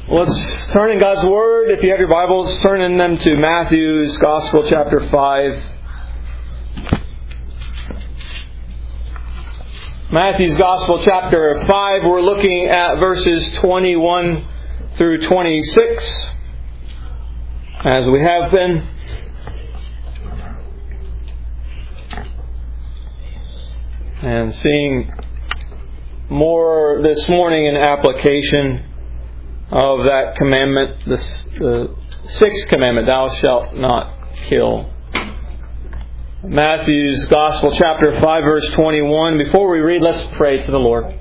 Let's turn in God's Word. If you have your Bibles, turn in them to Matthew's Gospel, chapter 5. Matthew's Gospel, chapter 5. We're looking at verses 21 through 26, as we have been. And seeing more this morning in application of that commandment, the sixth commandment, thou shalt not kill. Matthew's Gospel, chapter 5, verse 21. Before we read, let's pray to the Lord.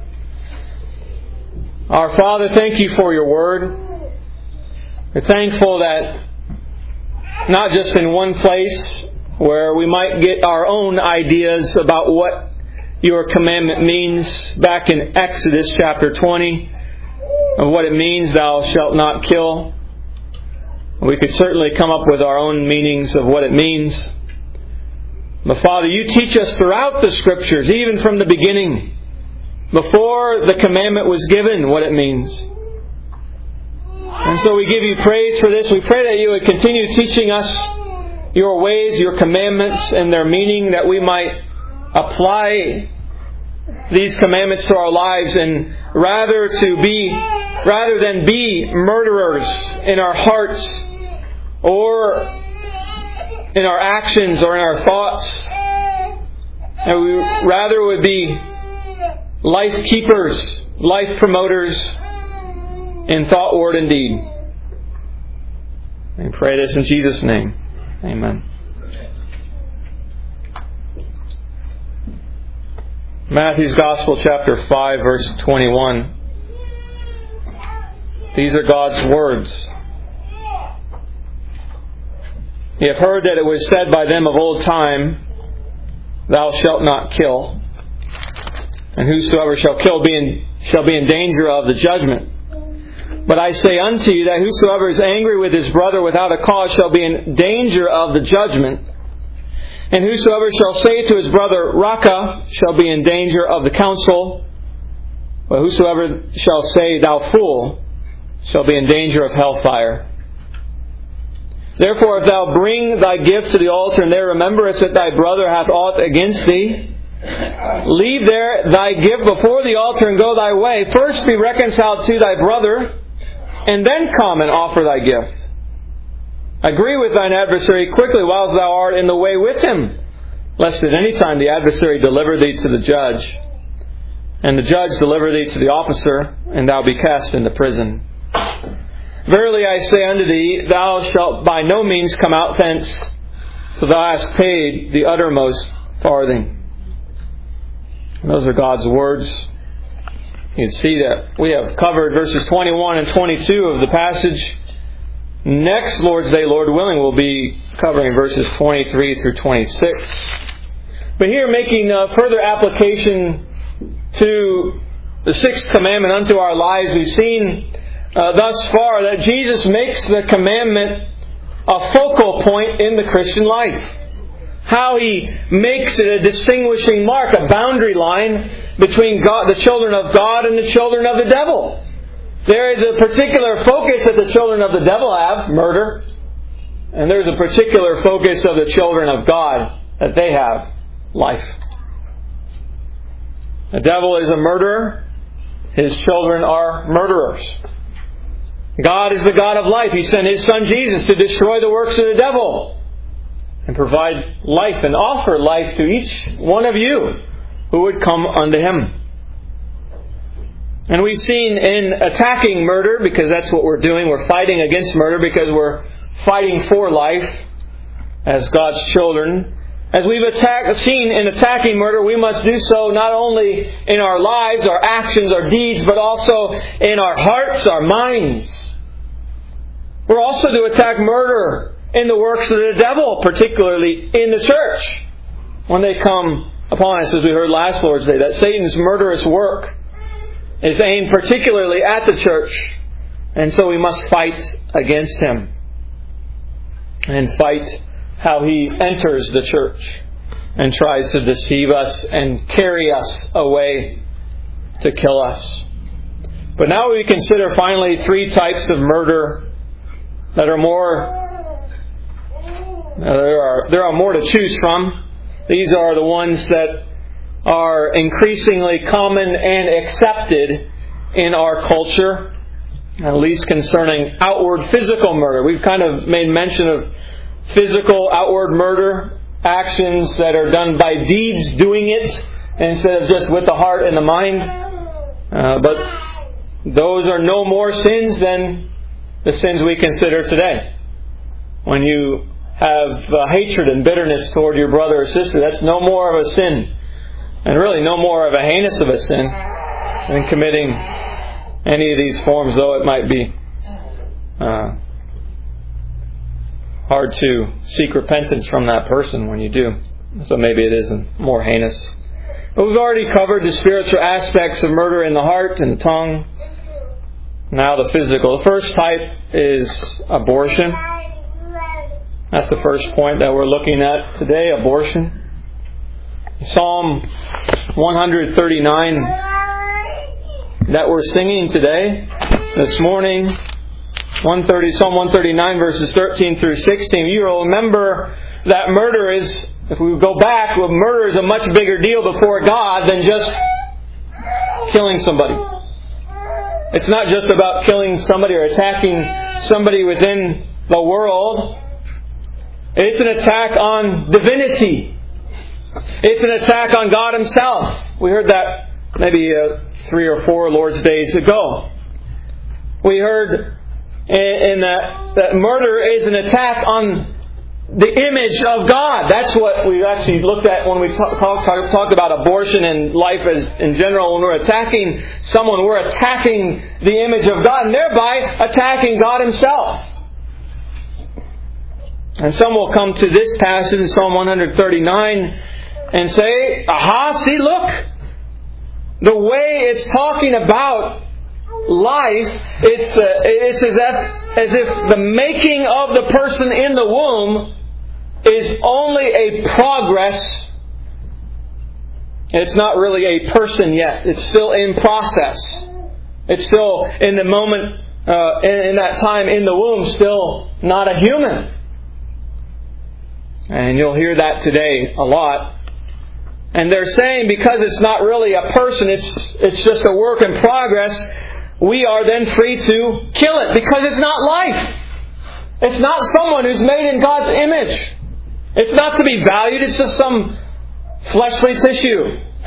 Our Father, thank you for your word. We're thankful that not just in one place where we might get our own ideas about what your commandment means, back in Exodus chapter 20, of what it means, thou shalt not kill. We could certainly come up with our own meanings of what it means. But Father, you teach us throughout the Scriptures, even from the beginning, before the commandment was given, what it means. And so we give you praise for this. We pray that you would continue teaching us your ways, your commandments, and their meaning, that we might apply these commandments to our lives, and rather than be murderers in our hearts or in our actions or in our thoughts, and we rather would be life keepers, life promoters in thought, word, and deed. We pray this in Jesus' name. Amen. Matthew's Gospel, chapter 5, verse 21. These are God's words. You have heard that it was said by them of old time, thou shalt not kill, and whosoever shall kill shall be in danger of the judgment. But I say unto you that whosoever is angry with his brother without a cause shall be in danger of the judgment. And whosoever shall say to his brother, Raca, shall be in danger of the council. But whosoever shall say, thou fool, shall be in danger of hellfire. Therefore, if thou bring thy gift to the altar, and there rememberest that thy brother hath aught against thee, leave there thy gift before the altar, and go thy way. First be reconciled to thy brother, and then come and offer thy gift. Agree with thine adversary quickly whilst thou art in the way with him, lest at any time the adversary deliver thee to the judge, and the judge deliver thee to the officer, and thou be cast into prison. Verily I say unto thee, thou shalt by no means come out thence till thou hast paid the uttermost farthing. And those are God's words. You can see that we have covered verses 21 and 22 of the passage. Next Lord's Day, Lord willing, we'll be covering verses 23 through 26. But here, making further application to the sixth commandment unto our lives, we've seen thus far that Jesus makes the commandment a focal point in the Christian life. How He makes it a distinguishing mark, a boundary line between God, the children of God, and the children of the devil. There is a particular focus that the children of the devil have, murder. And there's a particular focus of the children of God that they have, life. The devil is a murderer. His children are murderers. God is the God of life. He sent His Son Jesus to destroy the works of the devil and provide life and offer life to each one of you who would come unto Him. And we've seen in attacking murder, because that's what we're doing, we're fighting against murder because we're fighting for life as God's children. As we've seen in attacking murder, we must do so not only in our lives, our actions, our deeds, but also in our hearts, our minds. We're also to attack murder in the works of the devil, particularly in the church, when they come upon us, as we heard last Lord's Day, that Satan's murderous work is aimed particularly at the church. And so we must fight against him. And fight how he enters the church and tries to deceive us and carry us away to kill us. But now we consider finally three types of murder that are more... There are more to choose from. These are the ones that are increasingly common and accepted in our culture, at least concerning outward physical murder. We've kind of made mention of physical outward murder, actions that are done by deeds doing it instead of just with the heart and the mind. But those are no more sins than the sins we consider today. When you have hatred and bitterness toward your brother or sister, that's no more of a sin, and really no more of a heinous of a sin than committing any of these forms, though it might be hard to seek repentance from that person when you do. So maybe it isn't more heinous. But we've already covered the spiritual aspects of murder in the heart and the tongue. Now the physical. The first type is abortion. That's the first point that we're looking at today, abortion. Psalm 139 that we're singing today, this morning, Psalm 139 verses 13 through 16. You will remember that murder is, if we go back, well, murder is a much bigger deal before God than just killing somebody. It's not just about killing somebody or attacking somebody within the world. It's an attack on divinity. It's an attack on God Himself. We heard that maybe 3 or 4 Lord's Days ago. We heard in that murder is an attack on the image of God. That's what we actually looked at when we talked about abortion and life as in general. When we're attacking someone, we're attacking the image of God and thereby attacking God Himself. And some will come to this passage in Psalm 139 and say, aha, see, look, the way it's talking about life, it's as if the making of the person in the womb is only a progress. It's not really a person yet. It's still in process. It's still in the moment, in that time in the womb, still not a human. And you'll hear that today a lot. And they're saying because it's not really a person, it's just a work in progress, we are then free to kill it because it's not life. It's not someone who's made in God's image. It's not to be valued, it's just some fleshly tissue.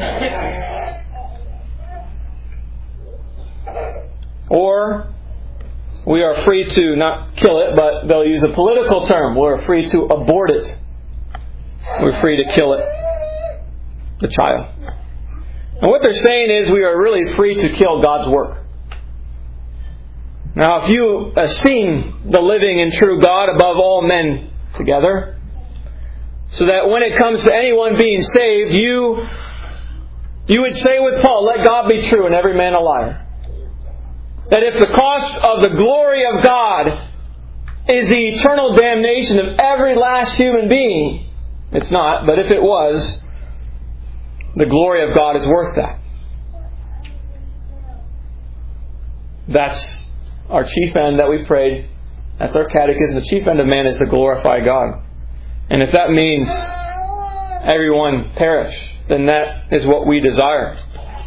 Or we are free to not kill it, but they'll use a political term. We're free to abort it. We're free to kill it, the child. And what they're saying is we are really free to kill God's work. Now, if you esteem the living and true God above all men together, so that when it comes to anyone being saved, you would say with Paul, let God be true and every man a liar. That if the cost of the glory of God is the eternal damnation of every last human being, it's not, but if it was, the glory of God is worth that. That's our chief end that we prayed. That's our catechism. The chief end of man is to glorify God. And if that means everyone perish, then that is what we desire.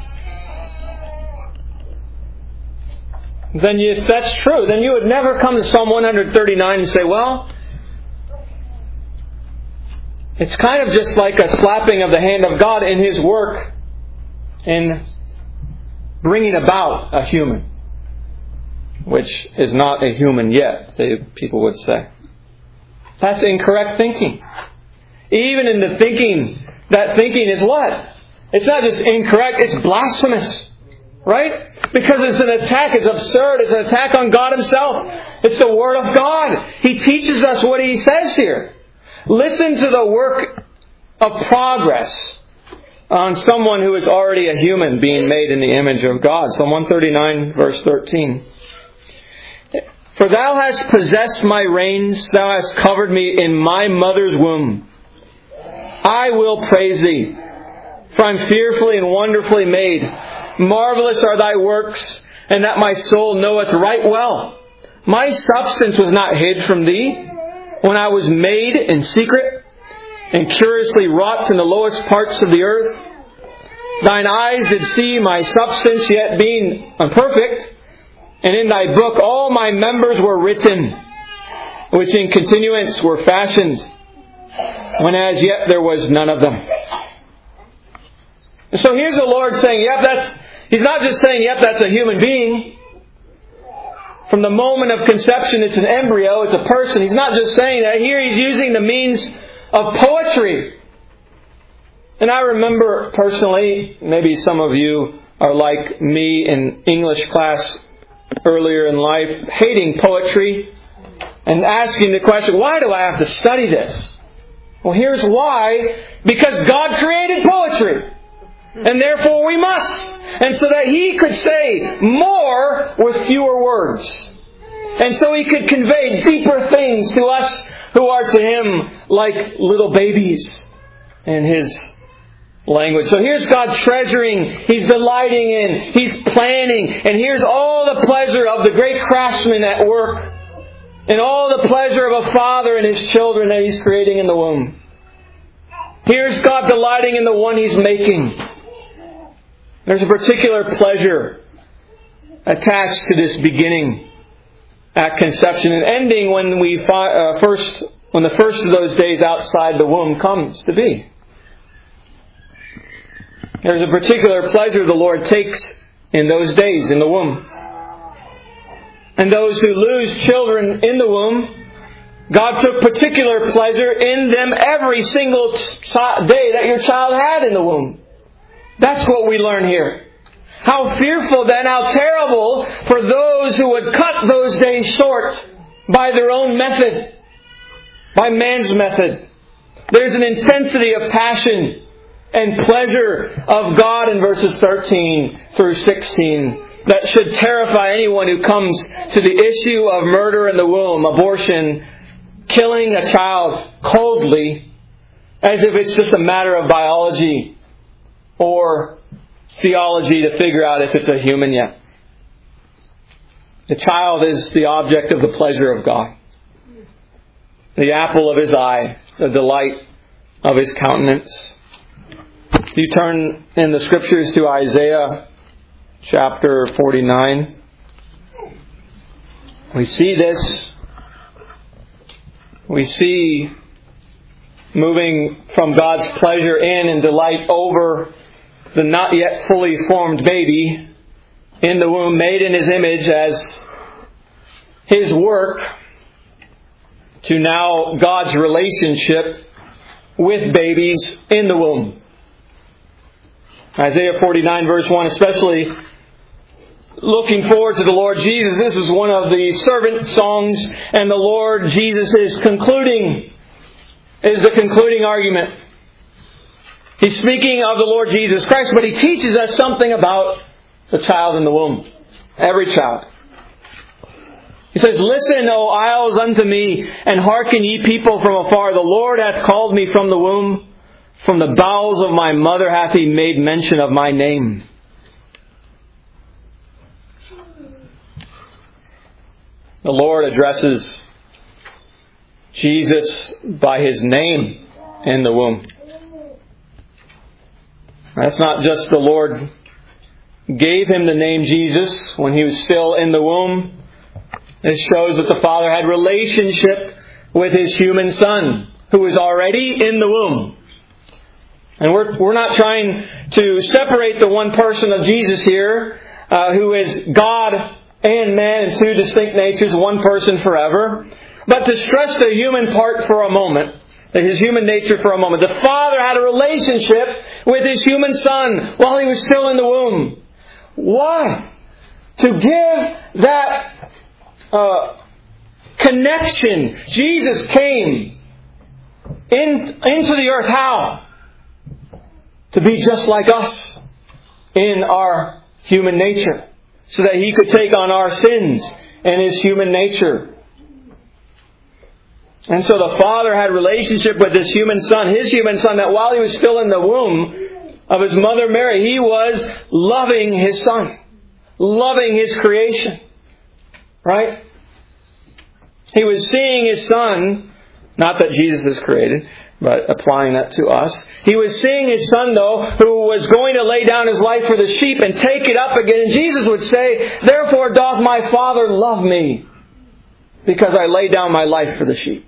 Then if that's true, then you would never come to Psalm 139 and say, well, it's kind of just like a slapping of the hand of God in His work in bringing about a human, which is not a human yet, people would say. That's incorrect thinking. Even in the thinking, that thinking is what? It's not just incorrect, it's blasphemous. Right? Because it's an attack, it's absurd, it's an attack on God Himself. It's the Word of God. He teaches us what He says here. Listen to the work of progress on someone who is already a human being made in the image of God. Psalm 139 verse 13. For Thou hast possessed my reins, Thou hast covered me in my mother's womb. I will praise Thee, for I am fearfully and wonderfully made. Marvelous are Thy works. and that my soul knoweth right well. My substance was not hid from Thee, when I was made in secret, and curiously wrought in the lowest parts of the earth. Thine eyes did see my substance, yet being imperfect, and in Thy book all my members were written, which in continuance were fashioned, when as yet there was none of them. And so here's the Lord saying, He's not just saying, that's a human being. From the moment of conception, it's an embryo, it's a person. He's not just saying that. Here He's using the means of poetry. And I remember personally, maybe some of you are like me in English class earlier in life, hating poetry and asking the question, why do I have to study this? Well, here's why. Because God created poetry. And therefore we must. And so that He could say more with fewer words. And so He could convey deeper things to us who are to Him like little babies in His language. So here's God treasuring, He's delighting in, He's planning, and here's all the pleasure of the great craftsman at work, and all the pleasure of a father and his children that He's creating in the womb. Here's God delighting in the one He's making. There's a particular pleasure attached to this beginning at conception and ending when the first of those days outside the womb comes to be. There's a particular pleasure the Lord takes in those days in the womb. And those who lose children in the womb, God took particular pleasure in them every single day that your child had in the womb. That's what we learn here. How fearful then, how terrible for those who would cut those days short by their own method, by man's method. There's an intensity of passion and pleasure of God in verses 13 through 16 that should terrify anyone who comes to the issue of murder in the womb, abortion, killing a child coldly, as if it's just a matter of biology or theology to figure out if it's a human yet. The child is the object of the pleasure of God, the apple of His eye, the delight of His countenance. You turn in the Scriptures to Isaiah chapter 49. We see this. We see moving from God's pleasure in and delight over the not yet fully formed baby in the womb, made in His image as His work, to now God's relationship with babies in the womb. Isaiah 49 verse 1, especially looking forward to the Lord Jesus. This is one of the servant songs, and the Lord Jesus is the concluding argument. He's speaking of the Lord Jesus Christ, but He teaches us something about the child in the womb. Every child. He says, Listen, O isles, unto me, and hearken, ye people from afar. The Lord hath called me from the womb. From the bowels of my mother hath He made mention of my name. The Lord addresses Jesus by His name in the womb. That's not just the Lord gave Him the name Jesus when He was still in the womb. This shows that the Father had relationship with His human Son, who was already in the womb. And we're not trying to separate the one person of Jesus here, who is God and man in two distinct natures, one person forever, but to stress the human part for a moment, His human nature for a moment. The Father had a relationship with His human Son while He was still in the womb. Why? To give that connection. Jesus came into the earth. How? To be just like us in our human nature, so that He could take on our sins in His human nature. And so the Father had relationship with His human Son, that while He was still in the womb of His mother Mary, He was loving His Son, loving His creation. Right? He was seeing His Son, not that Jesus is created, but applying that to us. He was seeing His Son, though, who was going to lay down His life for the sheep and take it up again. And Jesus would say, "Therefore doth my Father love me, because I lay down my life for the sheep."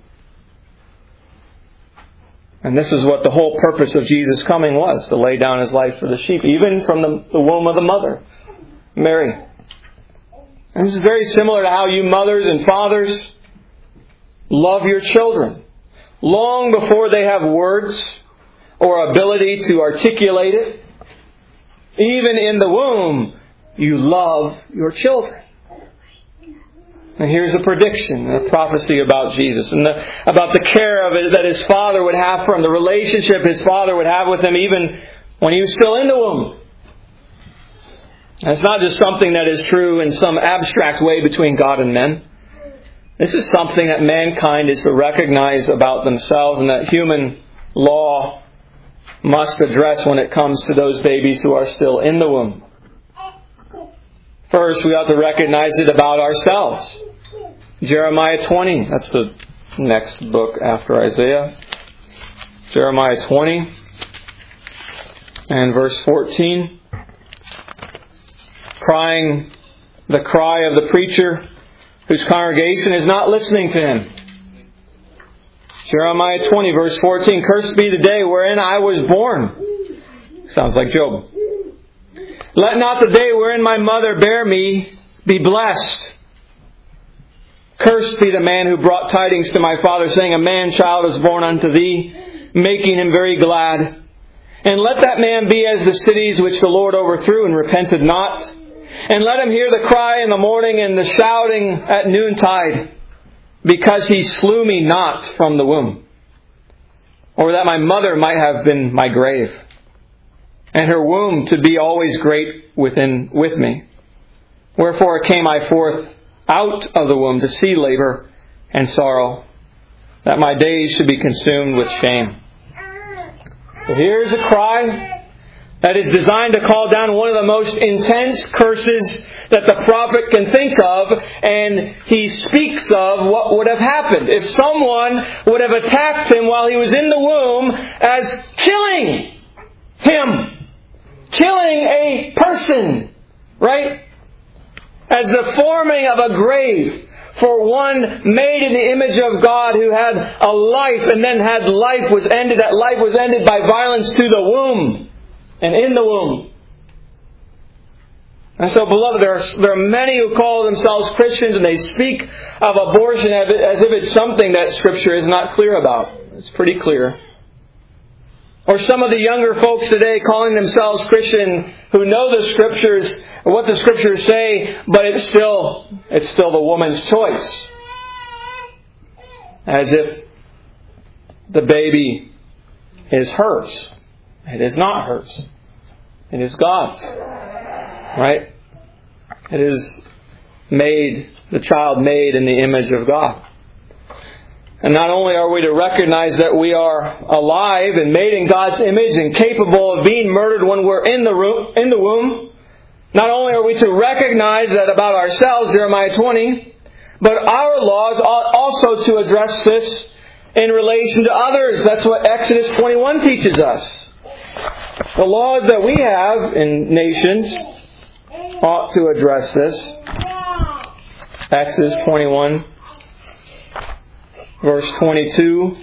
And this is what the whole purpose of Jesus' coming was, to lay down His life for the sheep, even from the womb of the mother, Mary. And this is very similar to how you mothers and fathers love your children. Long before they have words or ability to articulate it, even in the womb, you love your children. And here's a prediction, a prophecy about Jesus, and about the care of it that His Father would have for Him, the relationship His Father would have with Him even when He was still in the womb. And it's not just something that is true in some abstract way between God and men. This is something that mankind is to recognize about themselves, and that human law must address when it comes to those babies who are still in the womb. First, we have to recognize it about ourselves. Jeremiah 20, that's the next book after Isaiah. Jeremiah 20 and verse 14. Crying the cry of the preacher whose congregation is not listening to him. Jeremiah 20, verse 14. Cursed be the day wherein I was born. Sounds like Job. Let not the day wherein my mother bare me be blessed. Cursed be the man who brought tidings to my father, saying, A man-child is born unto thee, making him very glad. And let that man be as the cities which the Lord overthrew and repented not. And let him hear the cry in the morning and the shouting at noontide, because he slew me not from the womb. Or that my mother might have been my grave, and her womb to be always great with me. Wherefore came I forth out of the womb to see labor and sorrow, that my days should be consumed with shame. So here's a cry that is designed to call down one of the most intense curses that the prophet can think of, and he speaks of what would have happened if someone would have attacked him while he was in the womb as killing him. Killing a person, right? As the forming of a grave for one made in the image of God, who had a life and then had life was ended. That life was ended by violence to the womb and in the womb. And so, beloved, there are many who call themselves Christians and they speak of abortion as if it's something that Scripture is not clear about. It's pretty clear. Or some of the younger folks today calling themselves Christian who know the Scriptures, or what the Scriptures say, but it's still the woman's choice. As if the baby is hers. It is not hers. It is God's. Right? It is the child made in the image of God. And not only are we to recognize that we are alive and made in God's image and capable of being murdered when we're in the womb, not only are we to recognize that about ourselves, Jeremiah 20, but our laws ought also to address this in relation to others. That's what Exodus 21 teaches us. The laws that we have in nations ought to address this. Exodus 21. Verse 22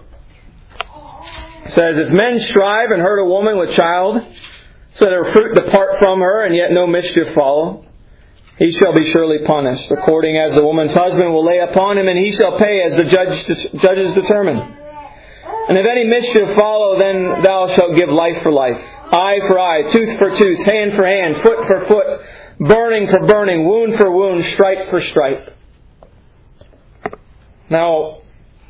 says, If men strive and hurt a woman with child, so that her fruit depart from her, and yet no mischief follow, he shall be surely punished, according as the woman's husband will lay upon him, and he shall pay as the judges determine. And if any mischief follow, then thou shalt give life for life, eye for eye, tooth for tooth, hand for hand, foot for foot, burning for burning, wound for wound, stripe for stripe. Now,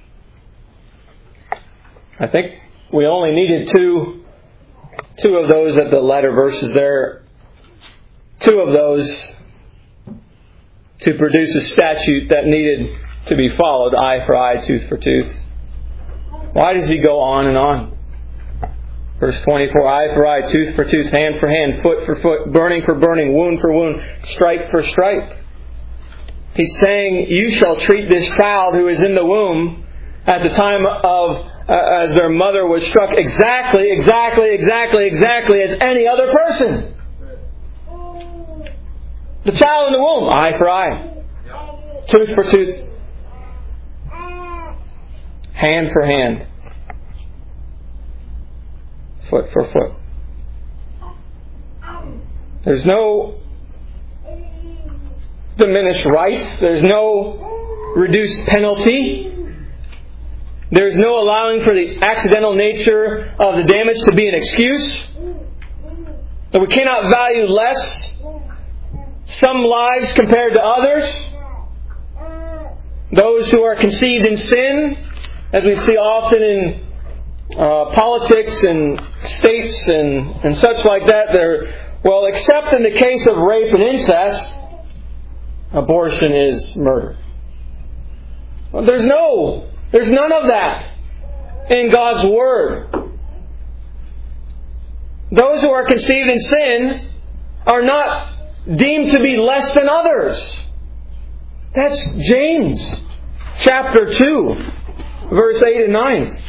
I think we only needed two of those at the letter verses there. Two of those to produce a statute that needed to be followed. Eye for eye, tooth for tooth. Why does he go on and on? Verse 24, eye for eye, tooth for tooth, hand for hand, foot for foot, burning for burning, wound for wound, stripe for stripe. He's saying, you shall treat this child who is in the womb at the time of, as their mother was struck, exactly as any other person. The child in the womb, eye for eye, tooth for tooth, hand for hand, foot for foot. There's no diminished rights. There's no reduced penalty. There's no allowing for the accidental nature of the damage to be an excuse. That we cannot value less some lives compared to others. Those who are conceived in sin, as we see often in politics and states and such like that, except in the case of rape and incest, abortion is murder. Well, there's none of that in God's Word. Those who are conceived in sin are not deemed to be less than others. That's James chapter 2, verse 8 and 9.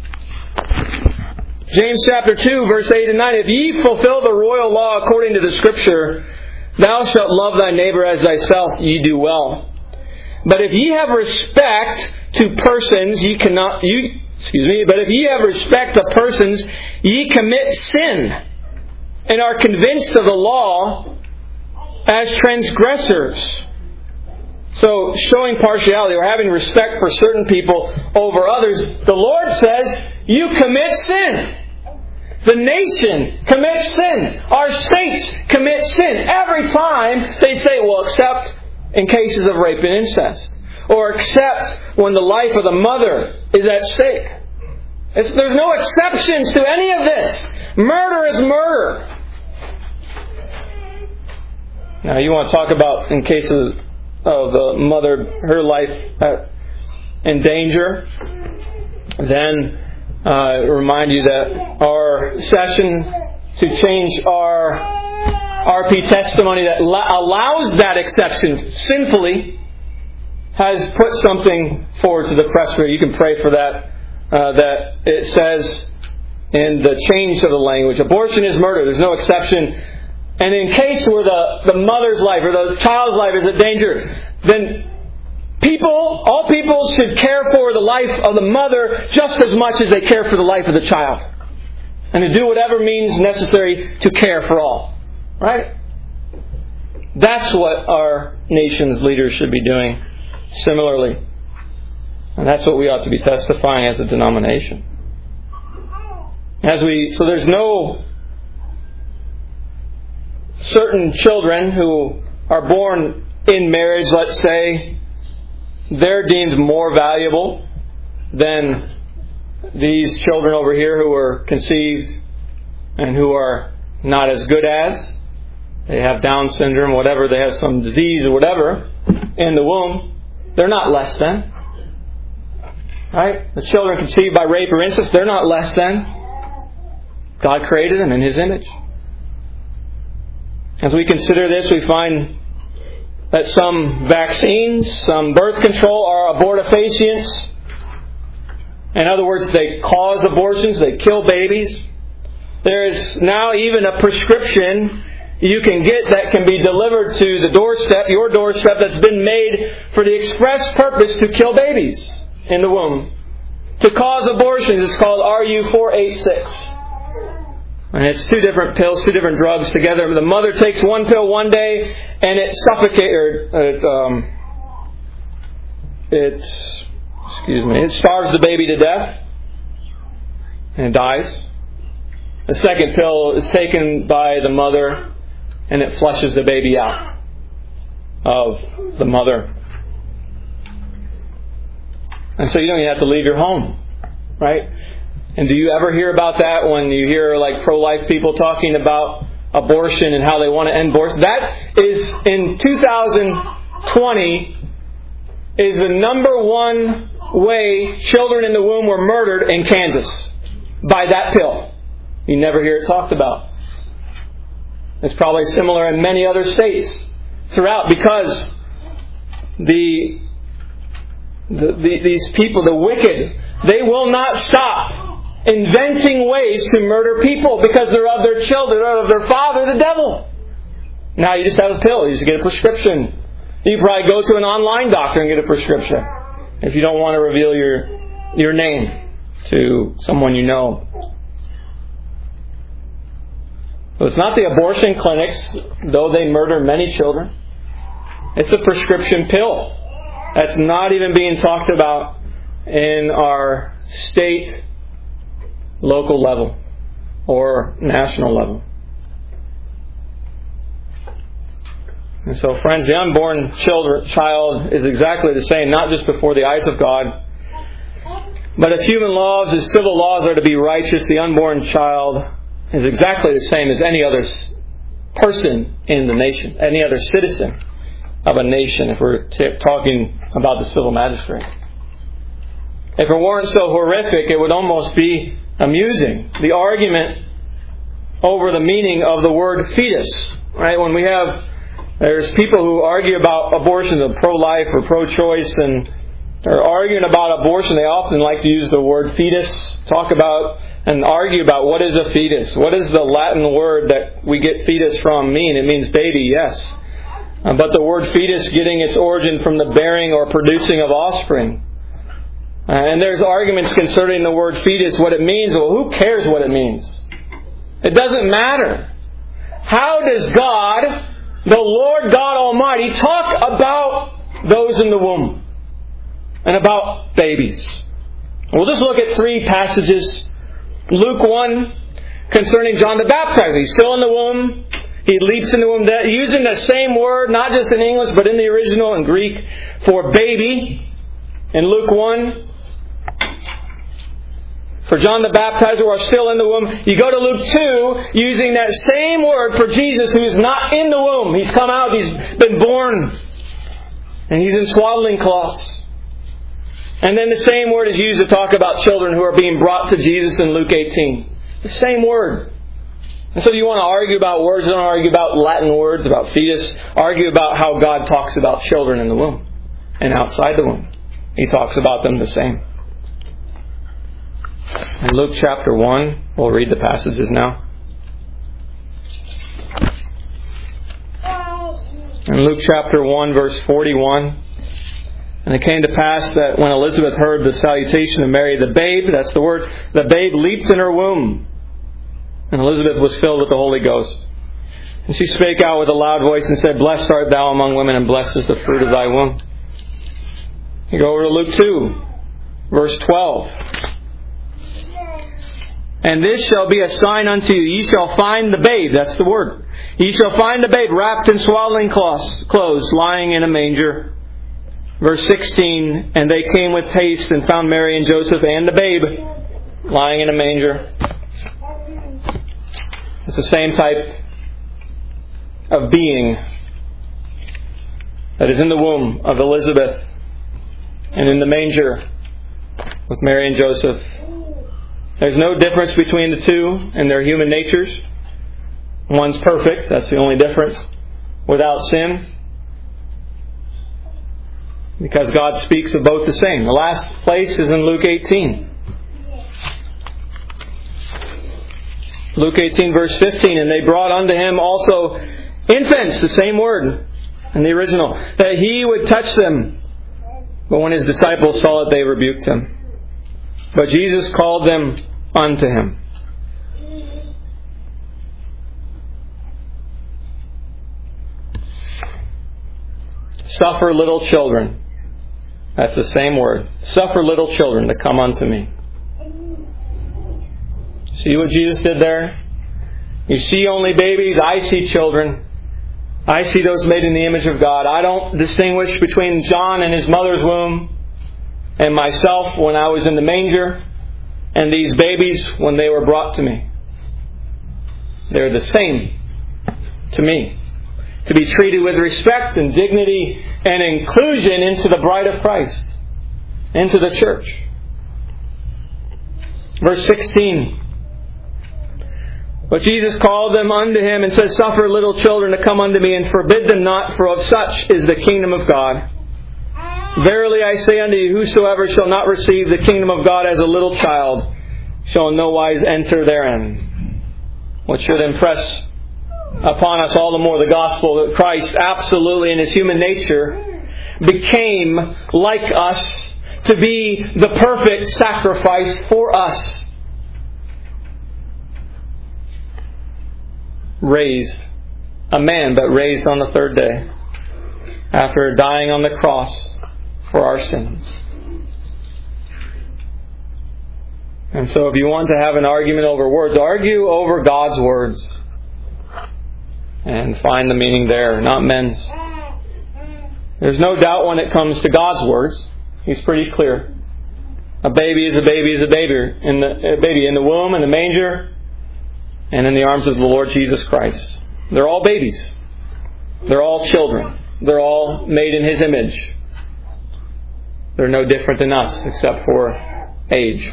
James chapter 2, verse 8 and 9. If ye fulfill the royal law according to the Scripture, thou shalt love thy neighbor as thyself, ye do well. But if ye have respect to persons, but if ye have respect to persons, ye commit sin, and are convinced of the law as transgressors. So, showing partiality or having respect for certain people over others, the Lord says, you commit sin. The nation commits sin. Our states commit sin. Every time they say, well, except in cases of rape and incest. Or except when the life of the mother is at stake. There's no exceptions to any of this. Murder is murder. Now, you want to talk about in cases of the mother, her life in danger, then remind you that our session to change our RP testimony that allows that exception sinfully has put something forward to the presbytery. You can pray for that. That it says in the change of the language, abortion is murder. There's no exception. And in case where the mother's life or the child's life is in danger, then all people should care for the life of the mother just as much as they care for the life of the child. And to do whatever means necessary to care for all. Right? That's what our nation's leaders should be doing similarly. And that's what we ought to be testifying as a denomination. So there's no certain children who are born in marriage, let's say, they're deemed more valuable than these children over here who were conceived and who are not as good as. They have Down syndrome, whatever, they have some disease or whatever in the womb. They're not less than. Right? The children conceived by rape or incest, they're not less than. God created them in His image. As we consider this, we find that some vaccines, some birth control are abortifacients. In other words, they cause abortions, they kill babies. There is now even a prescription you can get that can be delivered to the doorstep, your doorstep, that's been made for the express purpose to kill babies in the womb. To cause abortions. It's called RU486. And it's 2 different pills, 2 different drugs together. The mother takes one pill one day and it it starves the baby to death and it dies. The second pill is taken by the mother and it flushes the baby out of the mother. And so you don't even have to leave your home, right? And do you ever hear about that when you hear like pro-life people talking about abortion and how they want to end abortion? That is, in 2020, is the number one way children in the womb were murdered in Kansas by that pill. You never hear it talked about. It's probably similar in many other states throughout, because these people, the wicked, they will not stop inventing ways to murder people because they're of their children, or of their father, the devil. Now you just have a pill. You just get a prescription. You probably go to an online doctor and get a prescription if you don't want to reveal your name to someone you know. So it's not the abortion clinics, though they murder many children. It's a prescription pill. That's not even being talked about in our state, local level, or national level. And so, friends, the unborn child is exactly the same, not just before the eyes of God, but if human laws, as civil laws, are to be righteous, the unborn child is exactly the same as any other person in the nation, any other citizen of a nation, if we're talking about the civil magistrate. If it weren't so horrific, it would almost be amusing. The argument over the meaning of the word fetus, right? When there's people who argue about abortion, the pro-life or pro-choice, and they're arguing about abortion. They often like to use the word fetus, talk about and argue about what is a fetus. What does the Latin word that we get fetus from mean? It means baby, yes. But the word fetus getting its origin from the bearing or producing of offspring. And there's arguments concerning the word fetus, what it means. Well, who cares what it means? It doesn't matter. How does God, the Lord God Almighty, talk about those in the womb and about babies? We'll just look at 3 passages. Luke 1, concerning John the Baptizer. He's still in the womb. He leaps in the womb, using the same word, not just in English, but in the original in Greek, for baby. In Luke 1, for John the Baptizer who are still in the womb. You go to Luke 2, using that same word for Jesus who is not in the womb. He's come out, he's been born, and he's in swaddling cloths. And then the same word is used to talk about children who are being brought to Jesus in Luke 18. The same word. And so you want to argue about words, don't argue about Latin words, about fetus. Argue about how God talks about children in the womb and outside the womb. He talks about them the same. In Luke chapter 1, we'll read the passages now. In Luke chapter 1, verse 41, and it came to pass that when Elizabeth heard the salutation of Mary, the babe, that's the word, the babe leaped in her womb. And Elizabeth was filled with the Holy Ghost. And she spake out with a loud voice and said, Blessed art thou among women, and blessed is the fruit of thy womb. You go over to Luke 2, verse 12. And this shall be a sign unto you. Ye shall find the babe, that's the word. Ye shall find the babe wrapped in swaddling clothes, lying in a manger. Verse 16, and they came with haste and found Mary and Joseph and the babe lying in a manger. It's the same type of being that is in the womb of Elizabeth and in the manger with Mary and Joseph. There's no difference between the two in their human natures. One's perfect, that's the only difference, without sin. Because God speaks of both the same. The last place is in Luke 18. Luke 18 verse 15. And they brought unto him also infants, the same word in the original, that he would touch them. But when his disciples saw it, they rebuked him. But Jesus called them unto him. Suffer little children. That's the same word. Suffer little children to come unto me. See what Jesus did there? You see only babies. I see children. I see those made in the image of God. I don't distinguish between John and his mother's womb and myself when I was in the manger and these babies when they were brought to me. They're the same to me. To be treated with respect and dignity and inclusion into the bride of Christ, into the church. Verse 16. But Jesus called them unto Him and said, Suffer little children to come unto me, and forbid them not, for of such is the kingdom of God. Verily I say unto you, whosoever shall not receive the kingdom of God as a little child shall in no wise enter therein. What should impress upon us all the more the gospel that Christ absolutely in His human nature became like us to be the perfect sacrifice for us. Raised, a man, but raised on the third day after dying on the cross for our sins. And so if you want to have an argument over words, argue over God's words and find the meaning there, not men's. There's no doubt when it comes to God's words. He's pretty clear. A baby is a baby is a baby. A baby in the womb, in the manger, and in the arms of the Lord Jesus Christ. They're all babies. They're all children. They're all made in His image. They're no different than us except for age.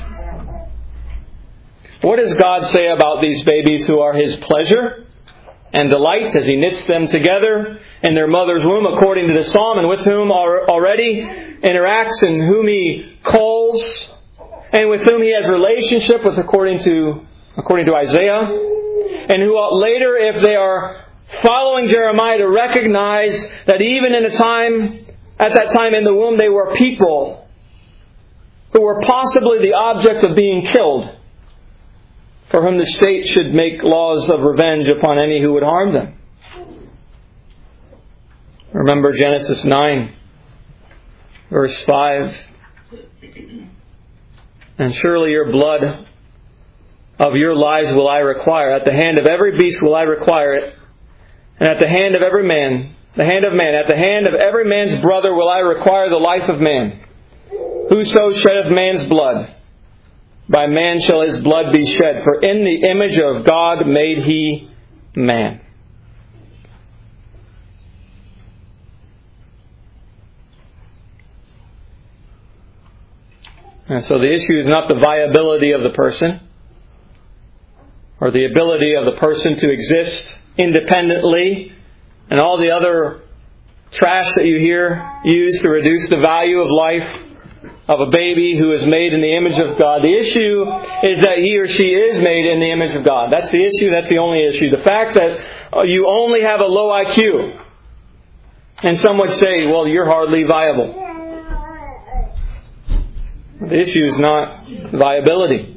What does God say about these babies who are His pleasure and delight as He knits them together in their mother's womb according to the Psalm, and with whom already interacts and whom He calls and with whom He has relationship with according to Isaiah, and who ought later, if they are following Jeremiah, to recognize that even at that time in the womb, they were people who were possibly the object of being killed, for whom the state should make laws of revenge upon any who would harm them. Remember Genesis 9, verse 5. And surely your blood of your lives will I require. At the hand of every beast will I require it. And at the hand of every man, at the hand of every man's brother will I require the life of man. Whoso sheddeth man's blood, by man shall his blood be shed. For in the image of God made He man. And so the issue is not the viability of the person, or the ability of the person to exist independently, and all the other trash that you hear used to reduce the value of life of a baby who is made in the image of God. The issue is that he or she is made in the image of God. That's the issue. That's the only issue. The fact that you only have a low IQ, and some would say, well, you're hardly viable. The issue is not viability.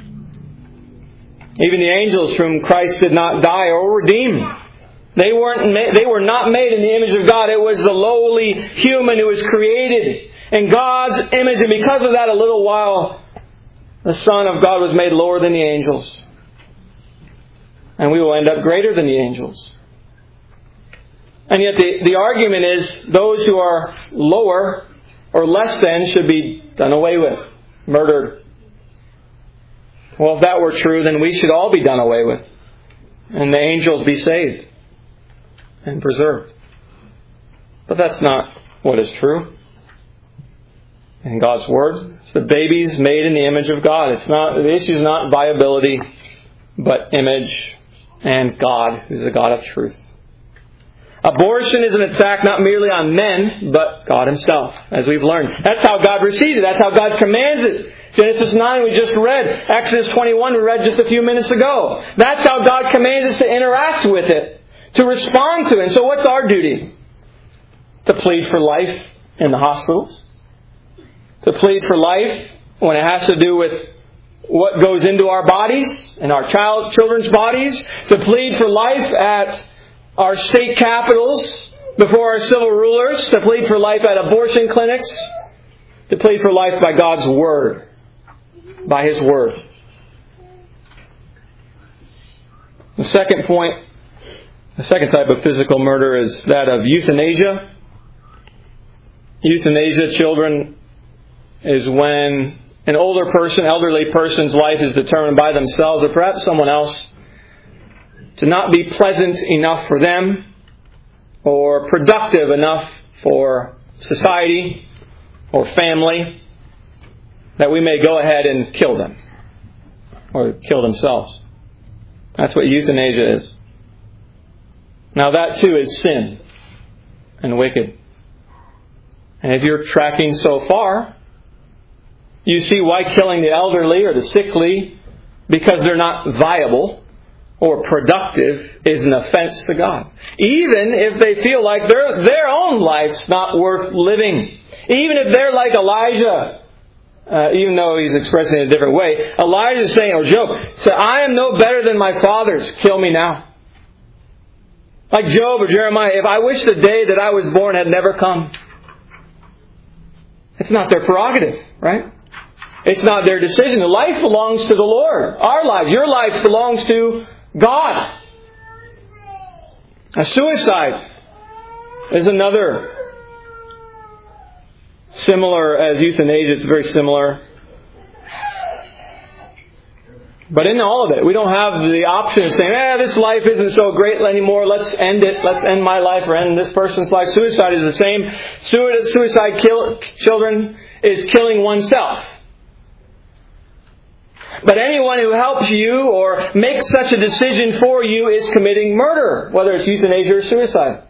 Even the angels whom Christ did not die or redeem, they were not made in the image of God. It was the lowly human who was created in God's image. And because of that, a little while, the Son of God was made lower than the angels. And we will end up greater than the angels. And yet the argument is those who are lower or less than should be done away with, murdered. Well, if that were true, then we should all be done away with, and the angels be saved and preserved. But that's not what is true in God's Word. It's the babies made in the image of God. The issue is not viability, but image and God, who's the God of truth. Abortion is an attack not merely on men, but God Himself, as we've learned. That's how God receives it. That's how God commands it. Genesis 9 we just read. Exodus 21 we read just a few minutes ago. That's how God commands us to interact with it, to respond to it. And so what's our duty? To plead for life in the hospitals. To plead for life when it has to do with what goes into our bodies and our children's bodies. To plead for life at our state capitals before our civil rulers. To plead for life at abortion clinics. To plead for life by God's Word. By His Word. The second point, the second type of physical murder is that of euthanasia. Euthanasia, children, is when an elderly person's life is determined by themselves or perhaps someone else to not be pleasant enough for them or productive enough for society or family, that we may go ahead and kill them or kill themselves. That's what euthanasia is. Now that too is sin and wicked. And if you're tracking so far, you see why killing the elderly or the sickly, because they're not viable or productive, is an offense to God. Even if they feel like their own life's not worth living. Even if they're like Elijah, even though he's expressing it a different way. Elijah is saying, or Job, said, I am no better than my fathers. Kill me now. Like Job or Jeremiah, if I wish the day that I was born had never come. It's not their prerogative, right? It's not their decision. The life belongs to the Lord. Our lives, your life belongs to God. A suicide is another similar as euthanasia. It's very similar. But in all of it, we don't have the option of saying, this life isn't so great anymore. Let's end it. Let's end my life or end this person's life. Suicide is the same. Suicide children is killing oneself. But anyone who helps you or makes such a decision for you is committing murder, whether it's euthanasia or suicide.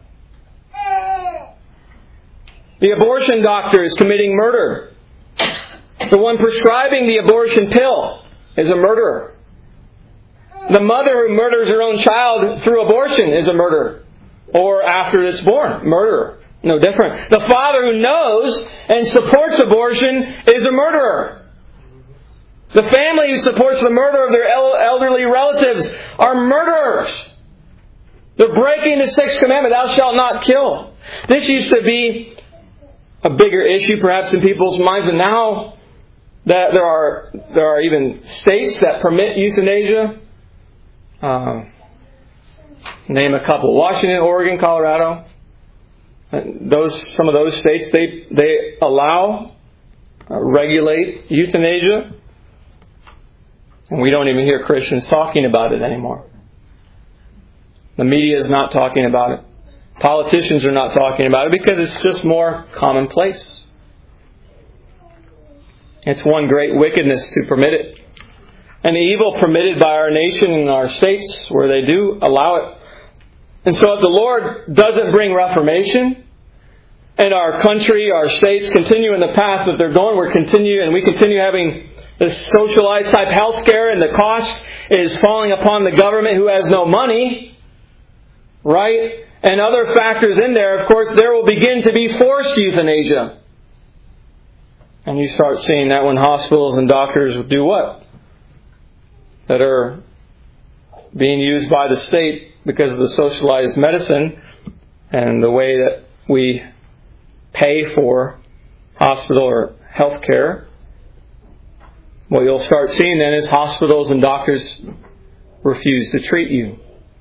The abortion doctor is committing murder. The one prescribing the abortion pill is a murderer. The mother who murders her own child through abortion is a murderer. Or after it's born, murderer. No different. The father who knows and supports abortion is a murderer. The family who supports the murder of their elderly relatives are murderers. They're breaking the sixth commandment, thou shalt not kill. This used to be a bigger issue perhaps in people's minds, but now that there are even states that permit euthanasia. Name a couple: Washington, Oregon, Colorado. Some of those states they allow, regulate euthanasia, and we don't even hear Christians talking about it anymore. The media is not talking about it. Politicians are not talking about it because it's just more commonplace. It's one great wickedness to permit it. And the evil permitted by our nation and our states where they do allow it. And so if the Lord doesn't bring reformation and our country, our states continue in the path that they're going, we continue having this socialized type health care, and the cost is falling upon the government who has no money, right? And other factors in there, of course, there will begin to be forced euthanasia. And you start seeing that when hospitals and doctors do what? That are being used by the state because of the socialized medicine and the way that we pay for hospital or health care. What you'll start seeing then is hospitals and doctors refuse to treat you.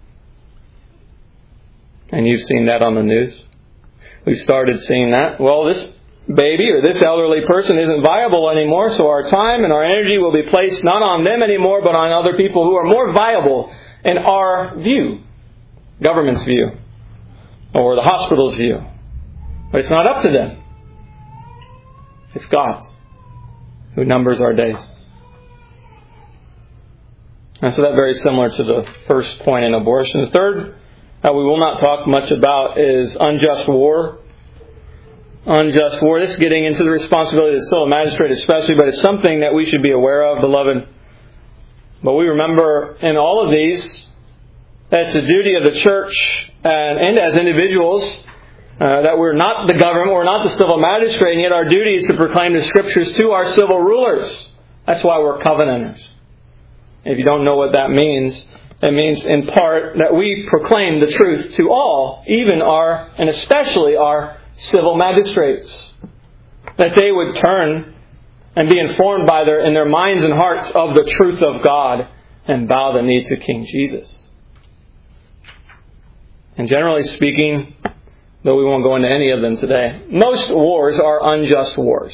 And you've seen that on the news. We've started seeing that. Well, this baby or this elderly person isn't viable anymore, so our time and our energy will be placed not on them anymore, but on other people who are more viable in our view, government's view, or the hospital's view. But it's not up to them. It's God's who numbers our days. And so that's very similar to the first point in abortion. The third that we will not talk much about is unjust war. Unjust war. This is getting into the responsibility of the civil magistrate especially, but it's something that we should be aware of, beloved. But we remember in all of these that it's the duty of the church and as individuals that we're not the government, we're not the civil magistrate, and yet our duty is to proclaim the Scriptures to our civil rulers. That's why we're covenanters. If you don't know what that means, it means in part that we proclaim the truth to all, even and especially our civil magistrates. That they would turn and be informed in their minds and hearts of the truth of God and bow the knee to King Jesus. And generally speaking, though we won't go into any of them today, most wars are unjust wars.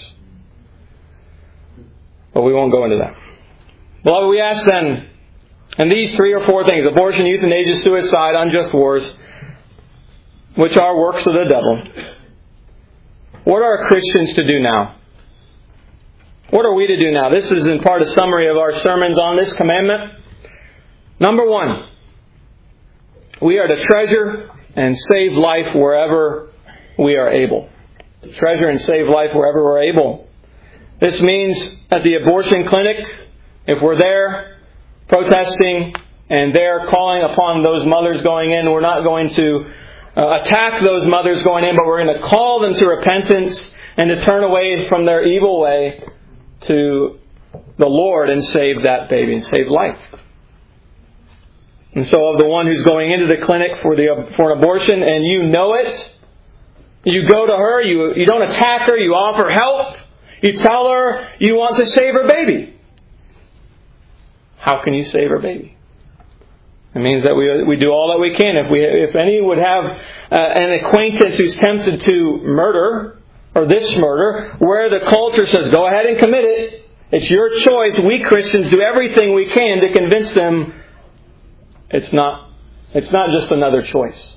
But we won't go into that. Beloved, we ask then, and these 3 or 4 things, abortion, euthanasia, suicide, unjust wars, which are works of the devil, what are Christians to do now? What are we to do now? This is in part a summary of our sermons on this commandment. Number one, we are to treasure and save life wherever we are able. Treasure and save life wherever we're able. This means at the abortion clinic, if we're there protesting and they're calling upon those mothers going in, we're not going to attack those mothers going in, but we're going to call them to repentance and to turn away from their evil way to the Lord and save that baby and save life. And so of the one who's going into the clinic for an abortion and you know it, you go to her, you don't attack her, you offer help, you tell her you want to save her baby. How can you save her baby? It means that we do all that we can. If any would have an acquaintance who's tempted to murder, or this murder, where the culture says, go ahead and commit it, it's your choice. We Christians do everything we can to convince them it's not just another choice.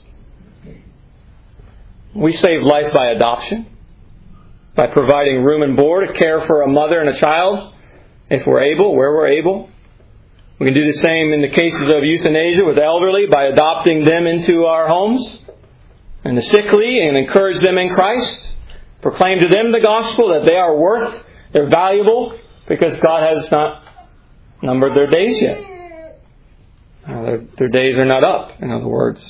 We save life by adoption, by providing room and board to care for a mother and a child, if we're able, where we're able. We can do the same in the cases of euthanasia with the elderly by adopting them into our homes, and the sickly, and encourage them in Christ. Proclaim to them the gospel that they are worth, they're valuable, because God has not numbered their days yet. Their days are not up, in other words.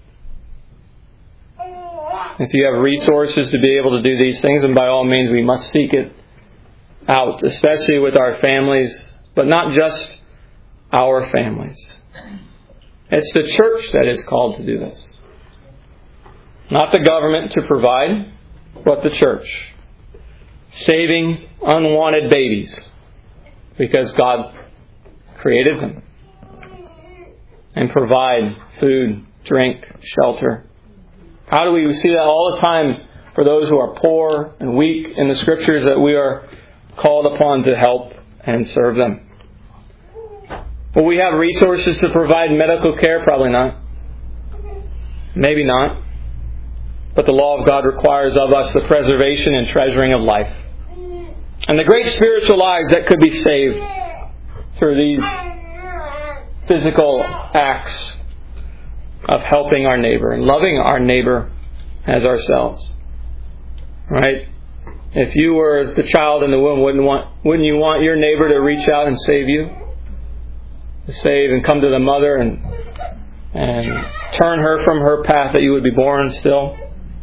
If you have resources to be able to do these things, then by all means we must seek it out, especially with our families, but not just our families. It's the church that is called to do this. Not the government to provide, but the church. Saving unwanted babies because God created them. And provide food, drink, shelter. How do we see that all the time for those who are poor and weak in the Scriptures, that we are called upon to help and serve them? Will we have resources to provide medical care? Probably not. Maybe not. But the law of God requires of us the preservation and treasuring of life. And the great spiritual lives that could be saved through these physical acts of helping our neighbor and loving our neighbor as ourselves. Right? If you were the child in the womb, wouldn't you want your neighbor to reach out and save you? To save and come to the mother and turn her from her path that you would be born still.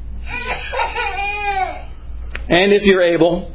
And if you're able,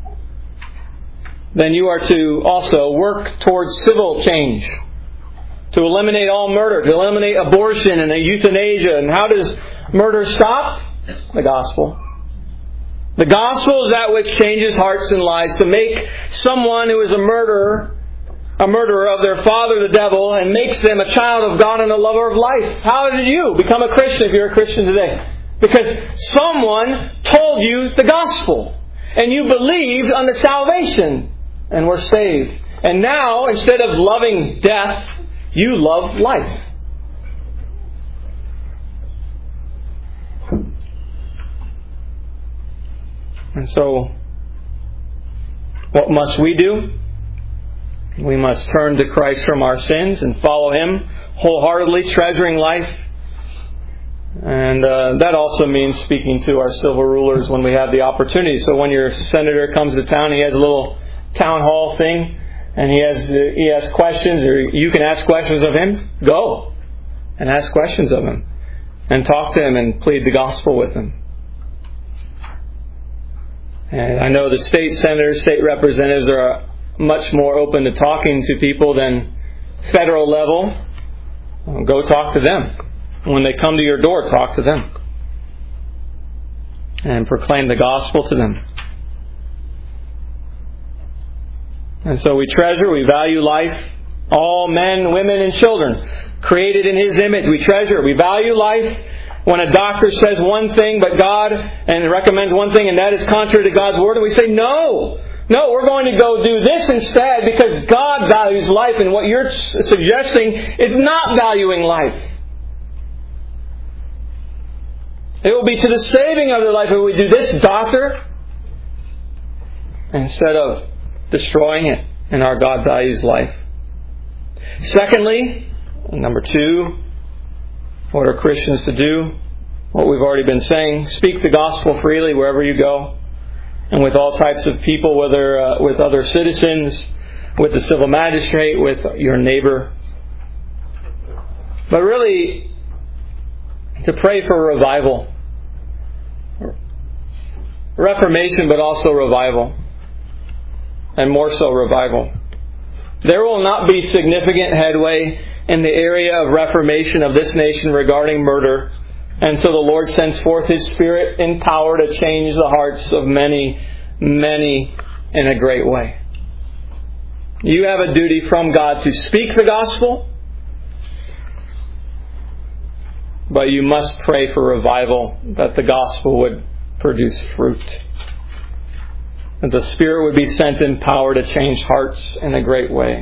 then you are to also work towards civil change. To eliminate all murder, to eliminate abortion and euthanasia. And how does murder stop? The gospel. The gospel is that which changes hearts and lives. To make someone who is a murderer of their father, the devil, and makes them a child of God and a lover of life. How did you become a Christian if you're a Christian today? Because someone told you the gospel. And you believed unto salvation and were saved. And now, instead of loving death, you love life. And so, what must we do? We must turn to Christ from our sins and follow Him wholeheartedly, treasuring life. And that also means speaking to our civil rulers when we have the opportunity. So when your senator comes to town, he has a little town hall thing, and he has questions, or you can ask questions of him. Go and ask questions of him, and talk to him and plead the gospel with him. And I know the state senators, state representatives are much more open to talking to people than federal level. Go talk to them. When they come to your door, talk to them. And proclaim the gospel to them. And so we treasure, we value life. All men, women, and children created in His image. We treasure, we value life. When a doctor says one thing but God and recommends one thing and that is contrary to God's Word, and we say, no, we're going to go do this instead because God values life, and what you're suggesting is not valuing life. It will be to the saving of their life if we do this, doctor, instead of destroying it. And our God values life. Secondly, And number 2, what are Christians to do? What we've already been saying. Speak the gospel freely wherever you go, and with all types of people, whether with other citizens, with the civil magistrate, with your neighbor. But really, to pray for revival. Reformation, but also revival. And more so revival. There will not be significant headway in the area of reformation of this nation regarding murder until the Lord sends forth His Spirit in power to change the hearts of many, many in a great way. You have a duty from God to speak the gospel, but you must pray for revival, that the gospel would produce fruit. That the Spirit would be sent in power to change hearts in a great way.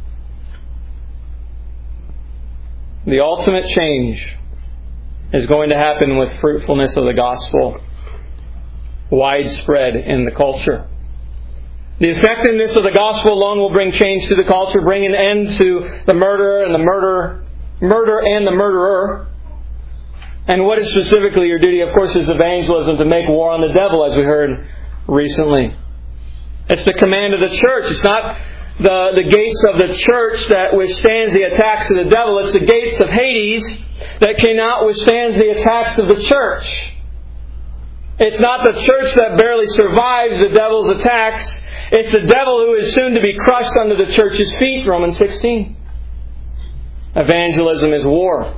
The ultimate change is going to happen with fruitfulness of the gospel widespread in the culture. The effectiveness of the gospel alone will bring change to the culture, bring an end to the murder and the murder and the murderer. And what is specifically your duty, of course, is evangelism, to make war on the devil, as we heard recently. It's the command of the church. It's not the gates of the church that withstands the attacks of the devil. It's the gates of Hades that cannot withstand the attacks of the church. It's not the church that barely survives the devil's attacks. It's the devil who is soon to be crushed under the church's feet, Romans 16. Evangelism is war.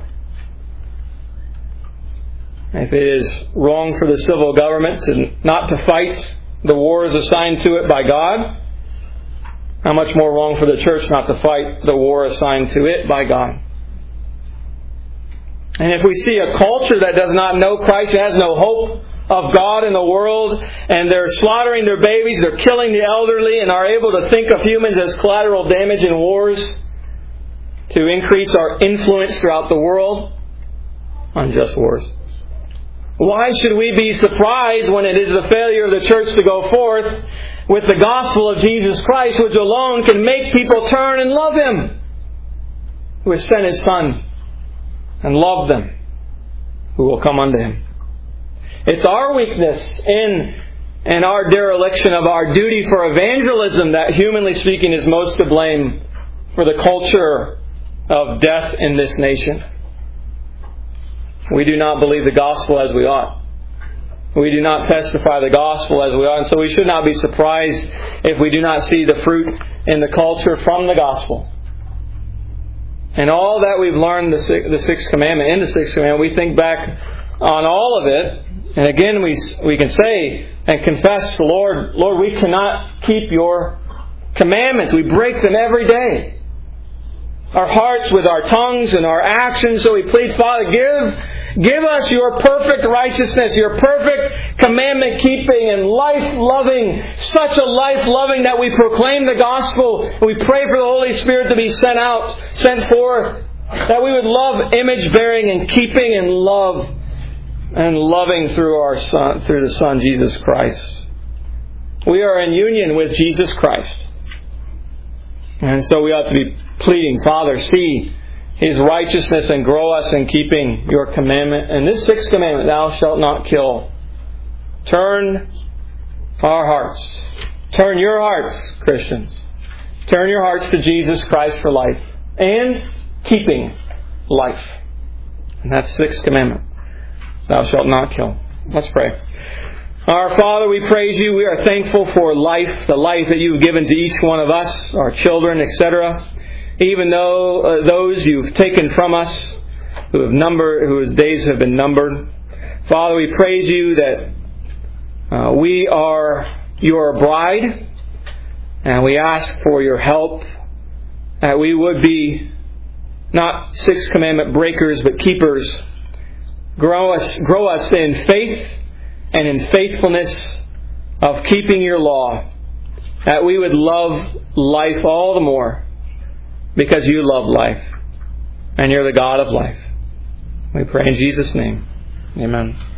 If it is wrong for the civil government not to fight the wars assigned to it by God, how much more wrong for the church not to fight the war assigned to it by God? And if we see a culture that does not know Christ, has no hope of God in the world, and they're slaughtering their babies, they're killing the elderly, and are able to think of humans as collateral damage in wars to increase our influence throughout the world, unjust wars. Why should we be surprised when it is the failure of the church to go forth with the gospel of Jesus Christ, which alone can make people turn and love Him, who has sent His Son, and love them who will come unto Him? It's our weakness in our dereliction of our duty for evangelism that, humanly speaking, is most to blame for the culture of death in this nation. We do not believe the gospel as we ought. We do not testify the gospel as we ought. And so we should not be surprised if we do not see the fruit in the culture from the gospel. And all that we've learned in the Sixth Commandment, we think back on all of it. And again, we can say and confess to the Lord, Lord, we cannot keep Your commandments. We break them every day. Our hearts with our tongues and our actions. So we plead, Father, give us Your perfect righteousness, Your perfect commandment keeping and life loving, such a life loving that we proclaim the gospel. We pray for the Holy Spirit to be sent forth, that we would love image bearing and keeping and love and loving through the Son Jesus Christ. We are in union with Jesus Christ. And so we ought to be pleading, Father, see His righteousness and grow us in keeping Your commandment. And this sixth commandment, thou shalt not kill. Turn our hearts. Turn your hearts, Christians. Turn your hearts to Jesus Christ for life and keeping life. And that's the sixth commandment. Thou shalt not kill. Let's pray. Our Father, we praise You. We are thankful for life, the life that You've given to each one of us, our children, etc. Even though those You've taken from us, whose days have been numbered. Father, we praise You that we are Your bride, and we ask for Your help, that we would be not Sixth Commandment breakers, but keepers. Grow us in faith and in faithfulness of keeping Your law, that we would love life all the more because You love life and You're the God of life. We pray in Jesus' name. Amen.